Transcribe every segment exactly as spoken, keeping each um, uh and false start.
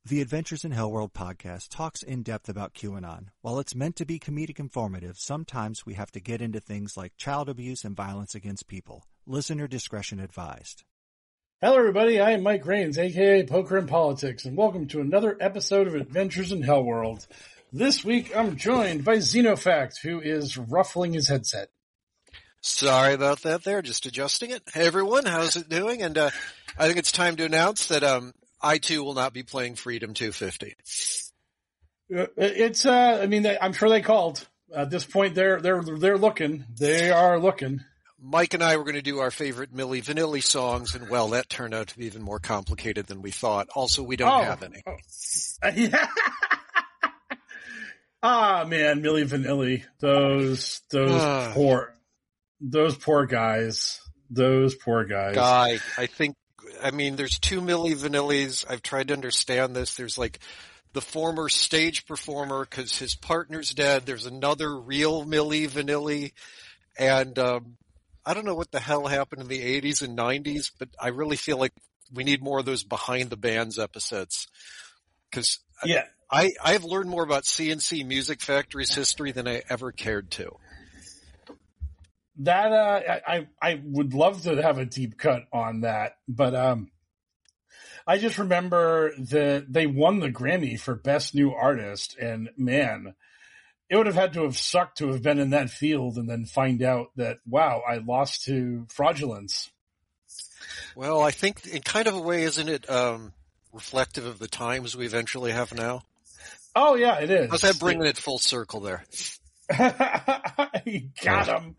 The Adventures in Hellworld podcast talks in depth about QAnon. While it's meant to be comedic informative, sometimes we have to get into things like child abuse and violence against people. Listener discretion advised. Hello, everybody. I am Mike Rains, a k a. Poker and Politics, and welcome to another episode of Adventures in Hellworld. This week, I'm joined by Xenofact, who is ruffling his headset. Sorry about that there, just adjusting it. Hey, everyone, how's it doing? And uh, I think it's time to announce that um, I, too, will not be playing Freedom two fifty. It's, uh, I mean, I'm sure they called. At this point, they're they're they're looking. They are looking. Mike and I were going to do our favorite Milli Vanilli songs, and, well, that turned out to be even more complicated than we thought. Also, we don't oh, have any. Oh. Yeah. Ah, man, Milli Vanilli. Those, those uh, poor, those poor guys. Those poor guys. Guy, I think, I mean, there's two Milli Vanillis. I've tried to understand this. There's like the former stage performer because his partner's dead. There's another real Milli Vanilli. And, um, I don't know what the hell happened in the eighties and nineties, but I really feel like we need more of those behind the bands episodes. Cause yeah. I, I have learned more about C N C Music Factory's history than I ever cared to. That, uh, I, I would love to have a deep cut on that, but, um, I just remember that they won the Grammy for Best New Artist, and man, it would have had to have sucked to have been in that field and then find out that, wow, I lost to Fraudulence. Well, I think in kind of a way, isn't it, um, reflective of the times we eventually have now? Oh, yeah, it is. How's that bringing it full circle there? Got him.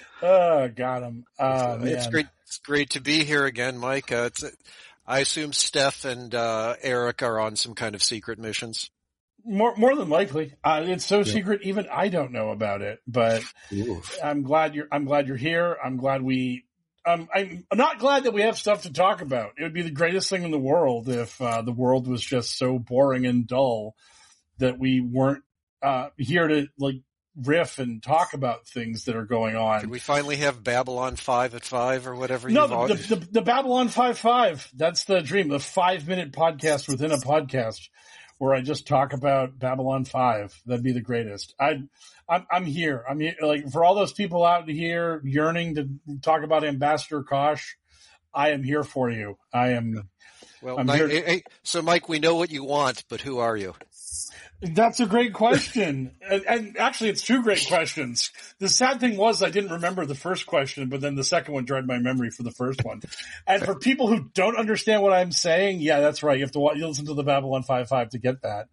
Oh, got him. Oh, man. It's great. It's great to be here again, Mike. Uh, it's, I assume Steph and uh, Eric are on some kind of secret missions. More, more than likely. Uh, it's so yeah. secret, even I don't know about it. But Oof. I'm glad you're. I'm glad you're here. I'm glad we. Um, I'm not glad that we have stuff to talk about. It would be the greatest thing in the world if uh, the world was just so boring and dull that we weren't uh, here to like riff and talk about things that are going on. Can we finally have Babylon five at five or whatever? No, the, the, the, the Babylon five five. That's the dream. The five minute podcast within a podcast where I just talk about Babylon five. That'd be the greatest. I, I'm, I'm here. I'm here. Like for all those people out here yearning to talk about Ambassador Kosh, I am here for you. I am. Well, I'm Mike, here. Hey, so Mike, we know what you want, but who are you? That's a great question. and, and actually it's two great questions. The sad thing was I didn't remember the first question, but then the second one dried my memory for the first one. And for people who don't understand what I'm saying, yeah, that's right. You have to you listen to the Babylon five five to get that.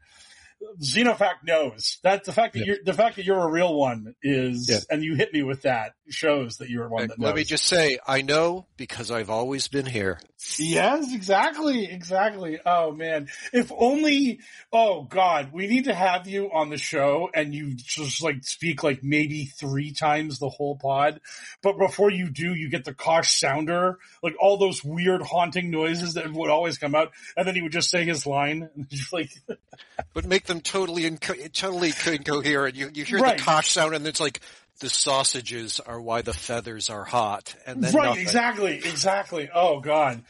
Xenofact knows that the fact that yeah. you're, the fact that you're a real one is, yeah. and you hit me with that shows that you're one that knows. Let me just say, I know because I've always been here. Yes, exactly, exactly. Oh man, if only, oh God, we need to have you on the show and you just like speak like maybe three times the whole pod. But before you do, you get the Kosh sounder, like all those weird haunting noises that would always come out. And then he would just say his line and just like, but make them totally inco- totally incoherent. You you hear right. the Kosh sound, and it's like the sausages are why the feathers are hot, and then right, nothing. exactly, exactly. Oh God,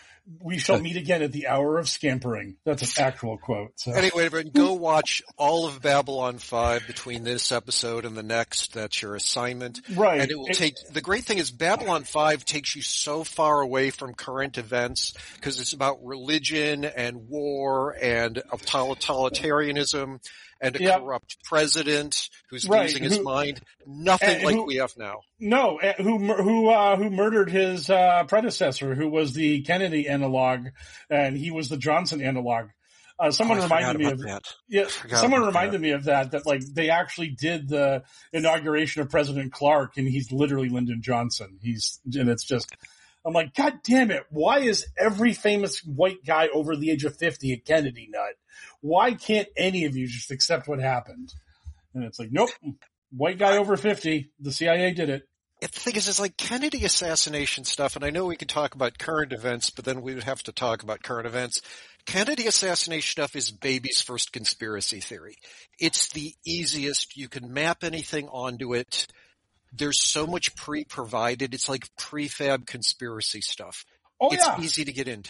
we shall meet again at the hour of scampering. That's an actual quote. So. Anyway, everyone, go watch all of Babylon five between this episode and the next. That's your assignment, right? And it will it, take. The great thing is Babylon five takes you so far away from current events because it's about religion and war and totalitarianism and a yep. corrupt president who's right. losing his who, mind. Nothing like who, we have now. No, who who uh, who murdered his uh, predecessor, who was the Kennedy analog, and he was the Johnson analog. Uh, someone oh, reminded me of that. Yeah, someone reminded that. me of that. That like they actually did the inauguration of President Clark, and he's literally Lyndon Johnson. He's and it's just. I'm like, God damn it. Why is every famous white guy over the age of fifty a Kennedy nut? Why can't any of you just accept what happened? And it's like, nope, white guy over fifty. The C I A did it. The thing is, it's like Kennedy assassination stuff, and I know we could talk about current events, but then we would have to talk about current events. Kennedy assassination stuff is baby's first conspiracy theory. It's the easiest. You can map anything onto it. There's so much pre-provided. It's like prefab conspiracy stuff. Oh, it's yeah. easy to get into.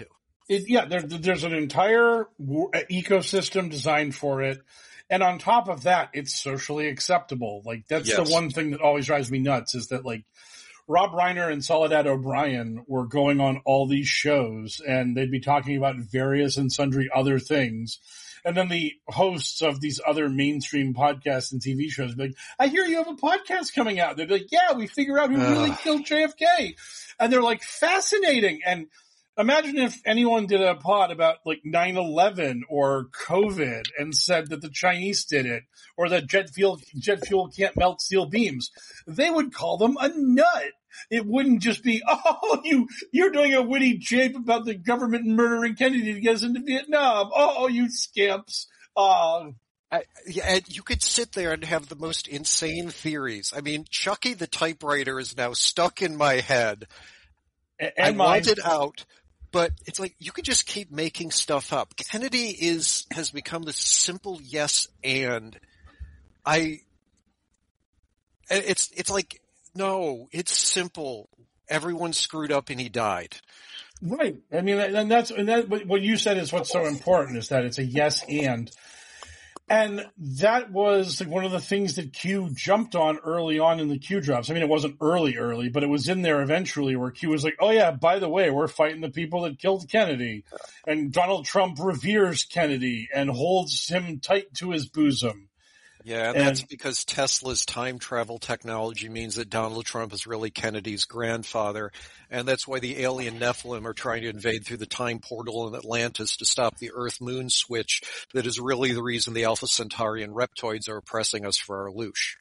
It, yeah, there, there's an entire ecosystem designed for it. And on top of that, it's socially acceptable. Like, that's yes. the one thing that always drives me nuts is that, like, Rob Reiner and Soledad O'Brien were going on all these shows and they'd be talking about various and sundry other things. And then the hosts of these other mainstream podcasts and T V shows would be like, I hear you have a podcast coming out. They'd be like, yeah, we figure out who uh. really killed J F K. And they're like, fascinating. And imagine if anyone did a pod about like nine eleven or COVID and said that the Chinese did it or that jet fuel, jet fuel can't melt steel beams. They would call them a nut. It wouldn't just be, oh, you, you're doing a witty jape about the government murdering Kennedy to get us into Vietnam. Oh, you scamps. Uh, I, yeah, you could sit there and have the most insane theories. I mean, Chucky the typewriter is now stuck in my head. And I mine. want it out. But it's like, you could just keep making stuff up. Kennedy is, has become this simple yes and. I, it's, it's like, no, it's simple. Everyone screwed up and he died. Right. I mean, and that's, and that, what you said is what's so important is that it's a yes and. And that was like one of the things that Q jumped on early on in the Q drops. I mean, it wasn't early, early, but it was in there eventually where Q was like, oh yeah, by the way, we're fighting the people that killed Kennedy. And Donald Trump reveres Kennedy and holds him tight to his bosom. Yeah, and, and that's because Tesla's time travel technology means that Donald Trump is really Kennedy's grandfather, and that's why the alien Nephilim are trying to invade through the time portal in Atlantis to stop the Earth-Moon switch that is really the reason the Alpha Centaurian reptoids are oppressing us for our loosh.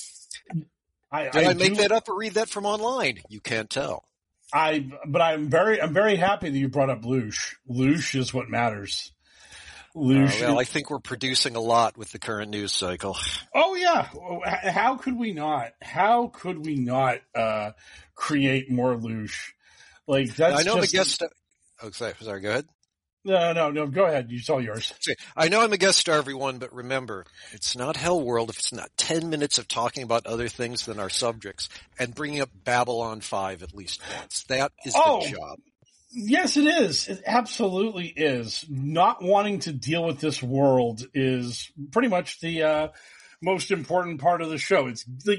I, Did I, I make do, that up or read that from online? You can't tell. I, but I'm very, I'm very happy that you brought up Loosh. Loosh is what matters. Loosh. Uh, well, I think we're producing a lot with the current news cycle. Oh yeah. How could we not? How could we not, uh, create more Loosh? Like that's I know just, I'm a guest. Oh, sorry, sorry, go ahead. No, no, no, go ahead. It's all yours. I know I'm a guest star, everyone, but remember, it's not Hell World if it's not ten minutes of talking about other things than our subjects and bringing up Babylon five at least once. That is oh, the job. Yes, it is. It absolutely is. Not wanting to deal with this world is pretty much the uh, most important part of the show. It's like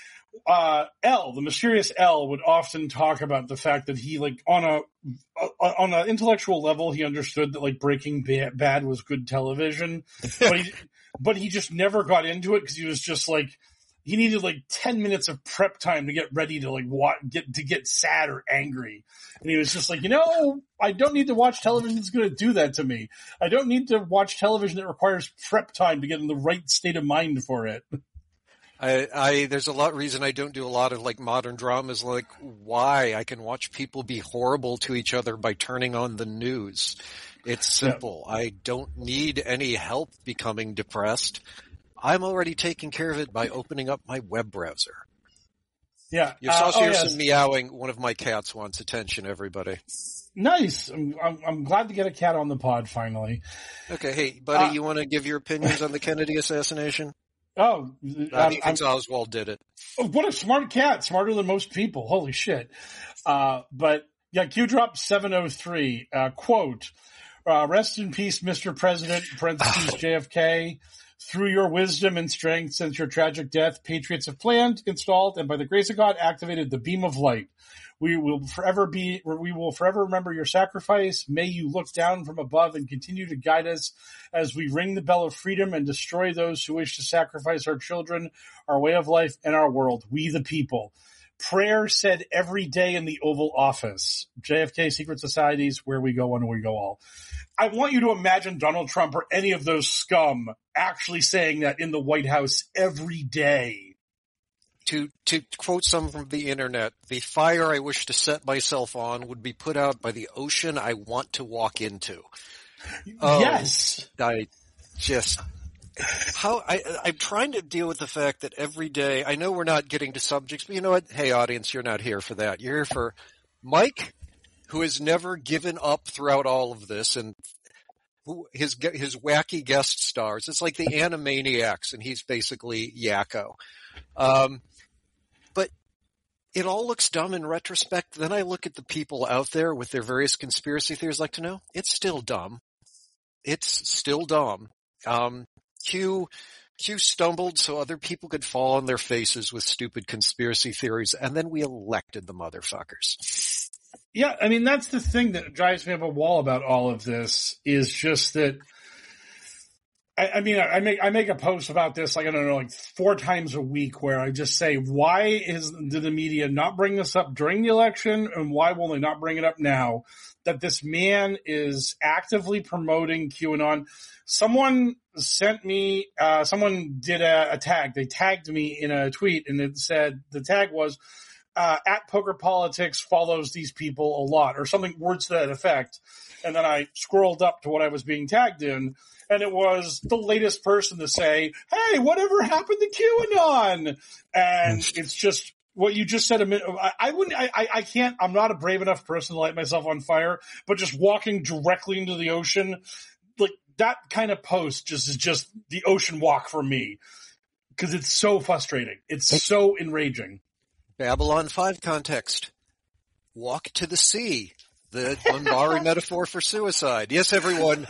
uh, L, the mysterious L, would often talk about the fact that he, like, on a on an intellectual level, he understood that like Breaking Bad was good television, but he but he just never got into it because he was just like. He needed like ten minutes of prep time to get ready to like wa- get to get sad or angry. And he was just like, you know, I don't need to watch television that's going to do that to me. I don't need to watch television that requires prep time to get in the right state of mind for it. I, I, there's a lot reason I don't do a lot of like modern dramas, like why I can watch people be horrible to each other by turning on the news. It's simple. Yeah. I don't need any help becoming depressed. I'm already taking care of it by opening up my web browser. Yeah. You saw uh, oh, yes. yes. meowing. One of my cats wants attention, everybody. Nice. I'm, I'm, I'm glad to get a cat on the pod finally. Okay. Hey, buddy, uh, you want to give your opinions on the Kennedy assassination? Oh, uh, he thinks Oswald did it. Oh, what a smart cat. Smarter than most people. Holy shit. Uh, but yeah, Q drop seven oh three, uh, quote, uh, rest in peace, Mister President, parentheses J F K. Through your wisdom and strength since your tragic death, patriots have planned, installed, and by the grace of God activated the beam of light. We will forever be, we will forever remember your sacrifice. May you look down from above and continue to guide us as we ring the bell of freedom and destroy those who wish to sacrifice our children, our way of life, and our world. We the people. Prayer said every day in the Oval Office. J F K Secret Societies, where we go and we go all. I want you to imagine Donald Trump or any of those scum actually saying that in the White House every day. To to quote some from the internet, the fire I wish to set myself on would be put out by the ocean I want to walk into. Oh, yes. I just how I I'm trying to deal with the fact that every day I know we're not getting to subjects, but you know what? Hey audience, you're not here for that. You're here for Mike, who has never given up throughout all of this, and who his his wacky guest stars. It's like the Animaniacs, and he's basically Yakko. Um, but it all looks dumb in retrospect. Then I look at the people out there with their various conspiracy theories like to know. It's still dumb. It's still dumb. Um, Q, Q stumbled so other people could fall on their faces with stupid conspiracy theories, and then we elected the motherfuckers. Yeah, I mean, that's the thing that drives me up a wall about all of this is just that I, I mean, I make I make a post about this, like, I don't know, like four times a week where I just say, why is did the media not bring this up during the election, and why will they not bring it up now? That this man is actively promoting QAnon. Someone sent me, uh, someone did a, a tag. They tagged me in a tweet, and it said, the tag was, uh, at Poker Politics follows these people a lot, or something, words to that effect. And then I scrolled up to what I was being tagged in, and it was the latest person to say, hey, whatever happened to QAnon? And it's just what you just said a minute. I, I wouldn't, I, I can't, I'm not a brave enough person to light myself on fire, but just walking directly into the ocean, like that kind of post just is just the ocean walk for me. Cause it's so frustrating. It's so enraging. Babylon five context. Walk to the sea. The Bunbari metaphor for suicide. Yes, everyone.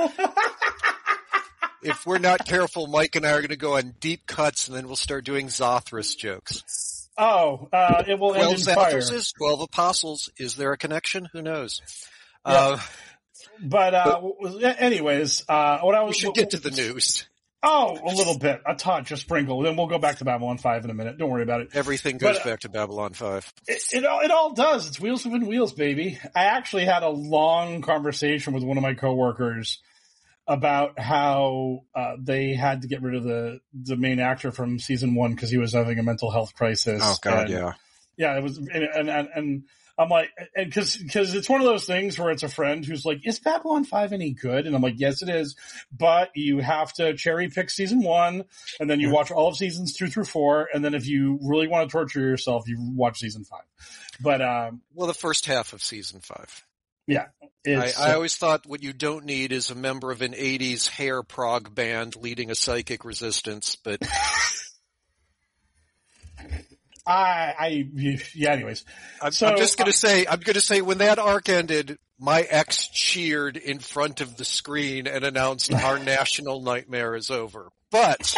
If we're not careful, Mike and I are going to go on deep cuts, and then we'll start doing Zothras jokes. Oh, uh, it will end in Twelve fire. Zothrases, twelve apostles. Is there a connection? Who knows? Yeah. Uh, but, uh, but, anyways, uh, what I was. We should get to the news. Oh, a little bit. A touch, a sprinkle. Then we'll go back to Babylon five in a minute. Don't worry about it. Everything goes but, back to Babylon five. It, it, all, it all does. It's wheels within wheels, baby. I actually had a long conversation with one of my coworkers about how uh, they had to get rid of the, the main actor from season one because he was having a mental health crisis. Oh, God, and, yeah. Yeah, it was, and, and, and, and I'm like, and cause, cause it's one of those things where it's a friend who's like, is Babylon five any good? And I'm like, yes, it is, but you have to cherry pick season one, and then you watch all of seasons two through four, and then if you really want to torture yourself, you watch season five. But, um, well, the first half of season five. Yeah. I, I always thought what you don't need is a member of an eighties hair prog band leading a psychic resistance, but I, I, yeah, anyways. I'm, so, I'm just going to say, I'm going to say when that arc ended, my ex cheered in front of the screen and announced our national nightmare is over. But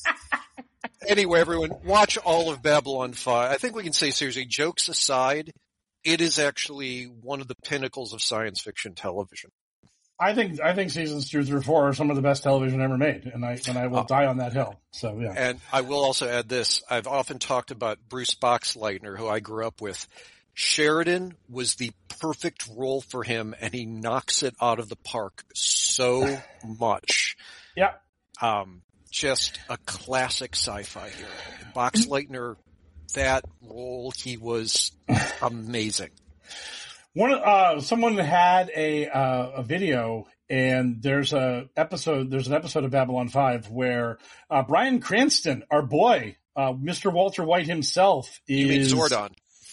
anyway, everyone, watch all of Babylon five. I think we can say seriously, jokes aside, it is actually one of the pinnacles of science fiction television. I think I think seasons two through four are some of the best television ever made, and I and I will uh, die on that hill. So yeah. And I will also add this: I've often talked about Bruce Boxleitner, who I grew up with. Sheridan was the perfect role for him, and he knocks it out of the park so much. Yeah. Um, just a classic sci-fi hero. Boxleitner, that role, he was amazing. One, uh, someone had a, uh, a video, and there's a episode, there's an episode of Babylon five where, uh, Bryan Cranston, our boy, uh, Mister Walter White himself is. You mean Zordon?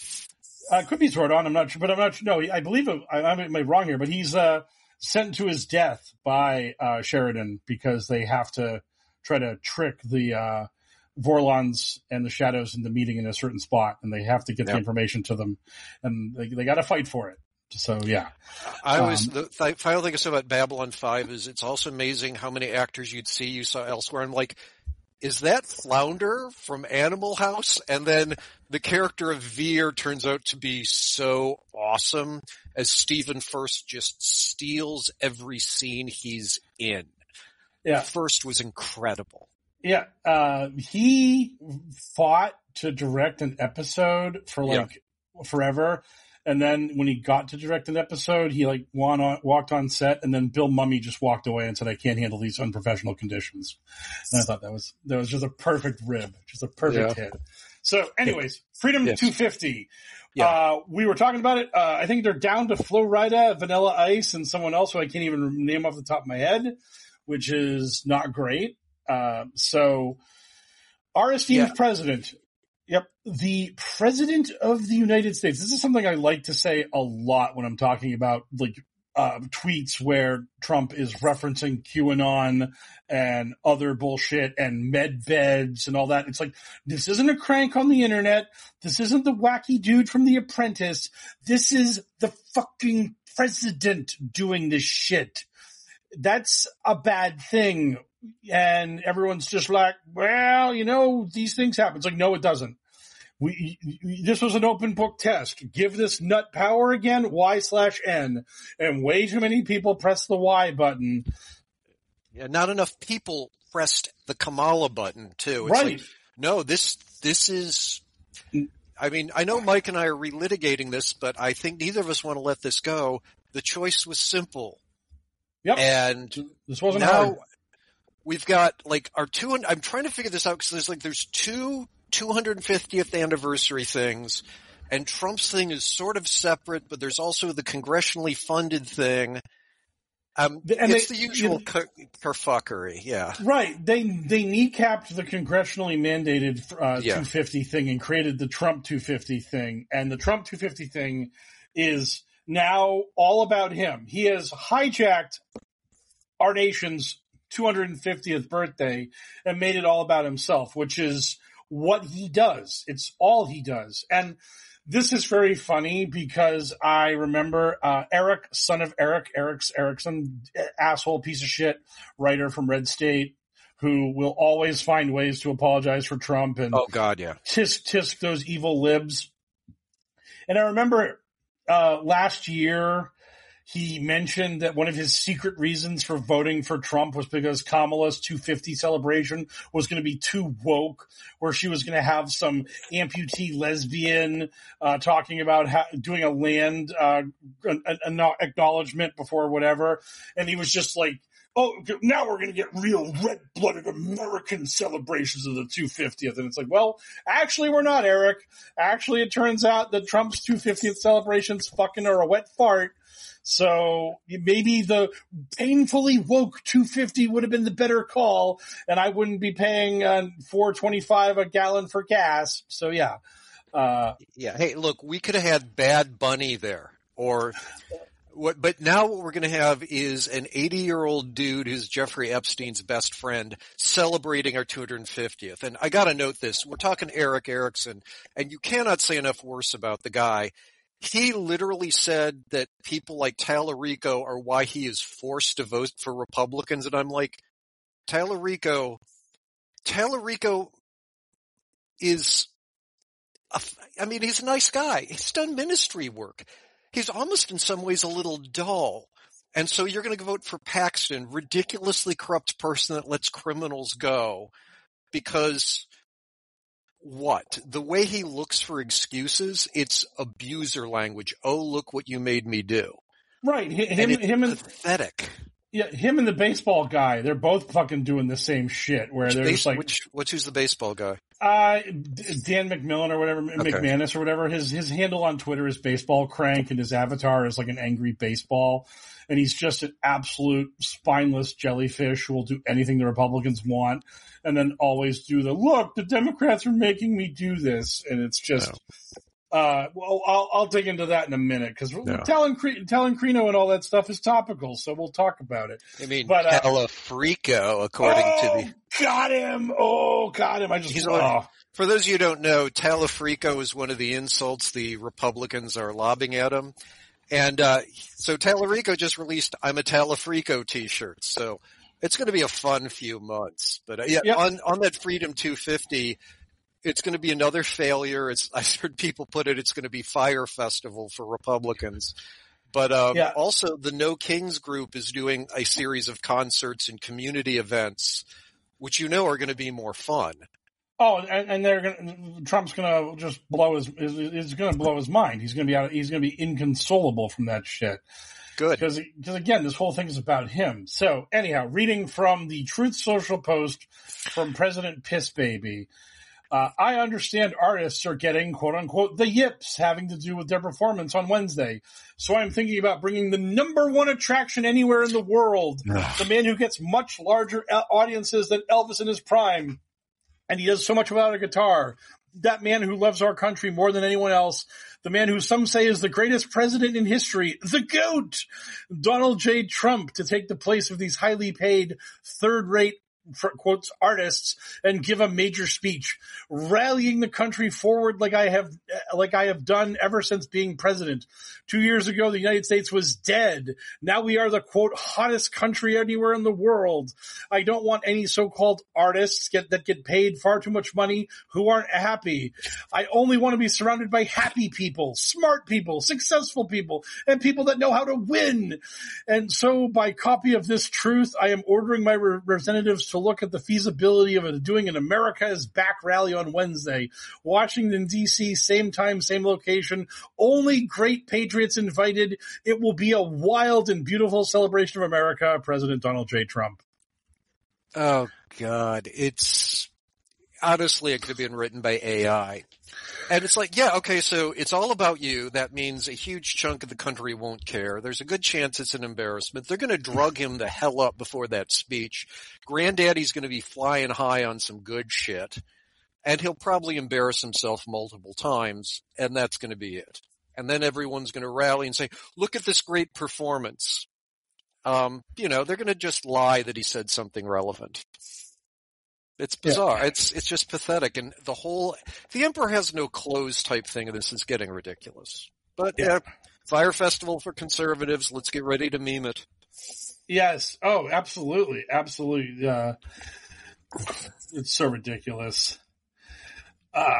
Uh, could be Zordon, I'm not sure, but I'm not sure. No, I believe it, I, I may be wrong here, but he's, uh, sent to his death by, uh, Sheridan because they have to try to trick the, uh, Vorlons and the Shadows into meeting in a certain spot, and they have to get yep. the information to them, and they, they got to fight for it. So yeah, I always um, the th- final thing I say about Babylon five is it's also amazing how many actors you'd see you saw elsewhere. I'm like, is that Flounder from Animal House? And then the character of Veer turns out to be so awesome as Stephen First just steals every scene he's in. Yeah, First was incredible. Yeah, uh, he fought to direct an episode for like yeah. forever. And then when he got to direct an episode, he like won on, walked on set, and then Bill Mummy just walked away and said, I can't handle these unprofessional conditions. And I thought that was, that was just a perfect rib, just a perfect yeah. hit. So anyways, Freedom yes. two fifty. Yeah. Uh, we were talking about it. Uh, I think they're down to Flo Rida, Vanilla Ice, and someone else who I can't even name off the top of my head, which is not great. Uh, so our esteemed yeah. president, yep, the president of the United States. This is something I like to say a lot when I'm talking about like uh, tweets where Trump is referencing QAnon and other bullshit and med beds and all that. It's like, this isn't a crank on the internet. This isn't the wacky dude from The Apprentice. This is the fucking president doing this shit. That's a bad thing. And everyone's just like, well, you know, these things happen. It's like, no, it doesn't. We, this was an open book test. Give this nut power again, Y slash N. And way too many people press the Y button. Yeah, not enough people pressed the Kamala button, too. It's right. Like, no, this, this is, I mean, I know Mike and I are relitigating this, but I think neither of us want to let this go. The choice was simple. Yep. And this wasn't now hard. We've got like our two, I'm trying to figure this out because there's like, there's two two hundred fiftieth anniversary things, and Trump's thing is sort of separate, but there's also the congressionally funded thing. Um, and it's they, the usual you, ker- kerfuckery, yeah. Right. They they kneecapped the congressionally mandated uh, yeah. two fifty thing and created the Trump two fifty thing. And the Trump two fifty thing is now all about him. He has hijacked our nation's two hundred fiftieth birthday and made it all about himself, which is what he does. It's all he does. And this is very funny because I remember uh, Eric, son of Eric, Eric's Erickson, asshole piece of shit writer from Red State, who will always find ways to apologize for Trump and oh god, yeah, tisk tisk those evil libs. And I remember uh, last year he mentioned that one of his secret reasons for voting for Trump was because Kamala's two fifty celebration was going to be too woke, where she was going to have some amputee lesbian uh, talking about how, doing a land uh, an, an acknowledgement before whatever. And he was just like, oh, now we're going to get real red-blooded American celebrations of the two fiftieth. And it's like, well, actually we're not, Eric. Actually, it turns out that Trump's two fiftieth celebrations fucking are a wet fart. So maybe the painfully woke two fifty would have been the better call, and I wouldn't be paying uh, four twenty-five a gallon for gas. So yeah, uh, yeah. Hey, look, we could have had Bad Bunny there, or what? But now what we're going to have is an eighty-year-old dude who's Jeffrey Epstein's best friend celebrating our two hundred fiftieth. And I got to note this: we're talking Eric Erickson, and you cannot say enough worse about the guy. He literally said that people like Tallarico are why he is forced to vote for Republicans. And I'm like, Tallarico, Tallarico is, a, I mean, he's a nice guy. He's done ministry work. He's almost in some ways a little dull. And so you're going to vote for Paxton, ridiculously corrupt person that lets criminals go because what? The way he looks for excuses, it's abuser language. Oh, look what you made me do. Right. Him, and it's him and pathetic. Yeah, him and the baseball guy, they're both fucking doing the same shit where which they're base, just like, which, which who's the baseball guy? Uh, Dan McMillan or whatever, okay. McManus or whatever. His, his handle on Twitter is baseball crank and his avatar is like an angry baseball. And he's just an absolute spineless jellyfish who will do anything the Republicans want and then always do the, look, the Democrats are making me do this. And it's just, no. uh, well, I'll, I'll dig into that in a minute because no. telling, telling Crino and all that stuff is topical. So we'll talk about it. I mean, but, uh, Tallarico, according oh, to the. Got him. Oh, got him. I just, He's oh. on, for those of you who don't know, Tallarico is one of the insults the Republicans are lobbing at him. And, uh, so Tallarico just released I'm a Tallarico t-shirt. So it's going to be a fun few months. But uh, yeah, yep. on, on that Freedom two fifty, it's going to be another failure. It's, I've heard people put it, it's going to be Fire Festival for Republicans. But, um, yeah. also the No Kings group is doing a series of concerts and community events, which you know are going to be more fun. Oh, and, and they're going. Trump's going to just blow his. Is going to blow his mind. He's going to be out. He's going to be inconsolable from that shit. Good, because because again, this whole thing is about him. So anyhow, reading from the Truth Social post from President Piss Baby. Uh, I understand artists are getting quote unquote the yips having to do with their performance on Wednesday. So I'm thinking about bringing the number one attraction anywhere in the world, the man who gets much larger audiences than Elvis in his prime. And he does so much without a guitar. that man who loves our country more than anyone else, the man who some say is the greatest president in history, the GOAT, Donald J. Trump, to take the place of these highly paid, third-rate, for quotes, artists, and give a major speech, rallying the country forward like I have, like I have done ever since being president. Two years ago, the United States was dead. Now we are the, quote, hottest country anywhere in the world. I don't want any so-called artists get, that get paid far too much money who aren't happy. I only want to be surrounded by happy people, smart people, successful people, and people that know how to win. And so by copy of this truth, I am ordering my representatives to look at the feasibility of it, doing an America is Back rally on Wednesday. Washington, D C, same time, same location. Only great patriots invited. It will be a wild and beautiful celebration of America. President Donald J. Trump. Oh, God. It's honestly, it could have been written by A I. And it's like, yeah, okay, so it's all about you. That means a huge chunk of the country won't care. There's a good chance it's an embarrassment. They're going to drug him the hell up before that speech. Granddaddy's going to be flying high on some good shit. And he'll probably embarrass himself multiple times, and that's going to be it. And then everyone's going to rally and say, look at this great performance. Um, you know, they're going to just lie that he said something relevant. It's bizarre. Yeah. It's it's just pathetic. And the whole – the emperor has no clothes type thing, and this is getting ridiculous. But, yeah, yeah Fire Festival for conservatives. Let's get ready to meme it. Yes. Oh, absolutely. Absolutely. Uh, it's so ridiculous.